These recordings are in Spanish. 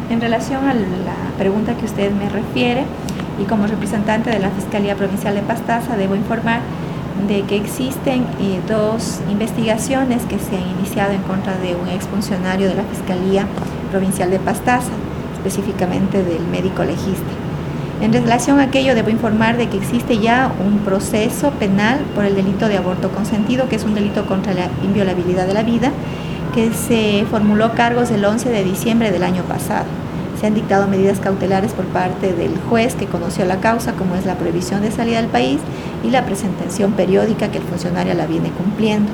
En relación a la pregunta que usted me refiere, y como representante de la Fiscalía Provincial de Pastaza, debo informar de que existen dos investigaciones que se han iniciado en contra de un exfuncionario de la Fiscalía Provincial de Pastaza, específicamente del médico legista. En relación a aquello, debo informar de que existe ya un proceso penal por el delito de aborto consentido, que es un delito contra la inviolabilidad de la vida, que se formuló cargos el 11 de diciembre del año pasado. Se han dictado medidas cautelares por parte del juez que conoció la causa, como es la prohibición de salida del país y la presentación periódica que el funcionario la viene cumpliendo.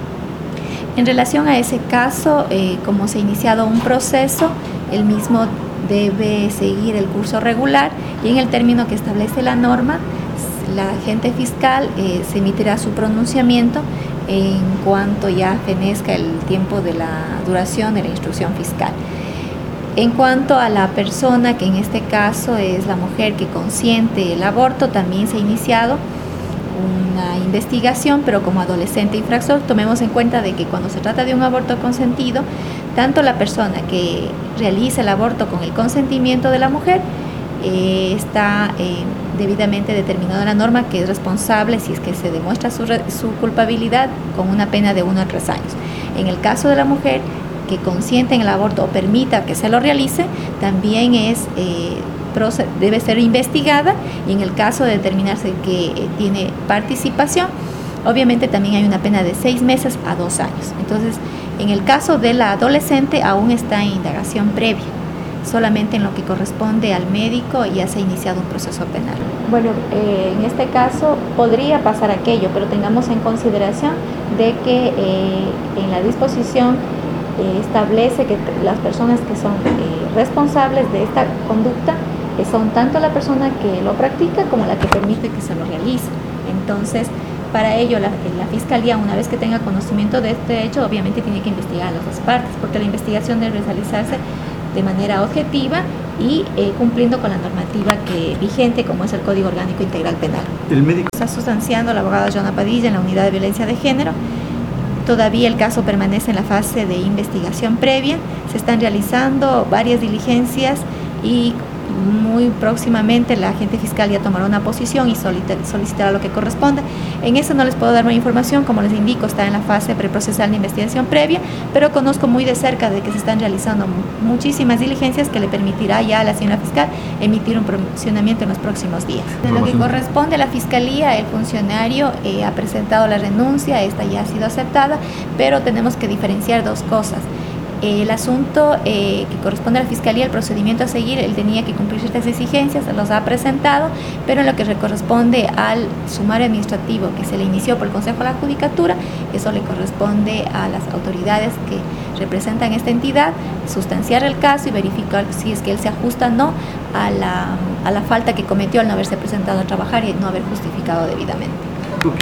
En relación a ese caso, como se ha iniciado un proceso, el mismo debe seguir el curso regular y en el término que establece la norma, la agente fiscal se emitirá su pronunciamiento en cuanto ya fenezca el tiempo de la duración de la instrucción fiscal. En cuanto a la persona, que en este caso es la mujer que consiente el aborto, también se ha iniciado una investigación, pero como adolescente infractor. Tomemos en cuenta de que cuando se trata de un aborto consentido, tanto la persona que realiza el aborto con el consentimiento de la mujer está debidamente determinado en la norma que es responsable si es que se demuestra su culpabilidad con una pena de 1 a 3 años. En el caso de la mujer que consiente en el aborto o permita que se lo realice, también debe ser investigada, y en el caso de determinarse que tiene participación, obviamente también hay una pena de 6 meses a 2 años. Entonces, en el caso de la adolescente aún está en indagación previa, solamente en lo que corresponde al médico ya se ha iniciado un proceso penal. Bueno, en este caso podría pasar aquello, pero tengamos en consideración de que en la disposición establece que las personas que son responsables de esta conducta son tanto la persona que lo practica como la que permite que se lo realice. Entonces, para ello la Fiscalía, una vez que tenga conocimiento de este hecho, obviamente tiene que investigar a las dos partes, porque la investigación debe realizarse de manera objetiva y cumpliendo con la normativa vigente, como es el Código Orgánico Integral Penal. El médico está sustanciando la abogada Joana Padilla en la Unidad de Violencia de Género. Todavía el caso permanece en la fase de investigación previa, se están realizando varias diligencias y muy próximamente la agente fiscal ya tomará una posición y solicitará lo que corresponda. En eso no les puedo dar más información, como les indico, está en la fase preprocesal de investigación previa, pero conozco muy de cerca de que se están realizando muchísimas diligencias que le permitirá ya a la señora fiscal emitir un pronunciamiento en los próximos días. En lo que corresponde a la fiscalía, el funcionario ha presentado la renuncia, esta ya ha sido aceptada, pero tenemos que diferenciar dos cosas. El asunto que corresponde a la Fiscalía, el procedimiento a seguir, él tenía que cumplir ciertas exigencias, los ha presentado, pero en lo que corresponde al sumario administrativo que se le inició por el Consejo de la Judicatura, eso le corresponde a las autoridades que representan esta entidad sustanciar el caso y verificar si es que él se ajusta o no a la falta que cometió al no haberse presentado a trabajar y no haber justificado debidamente.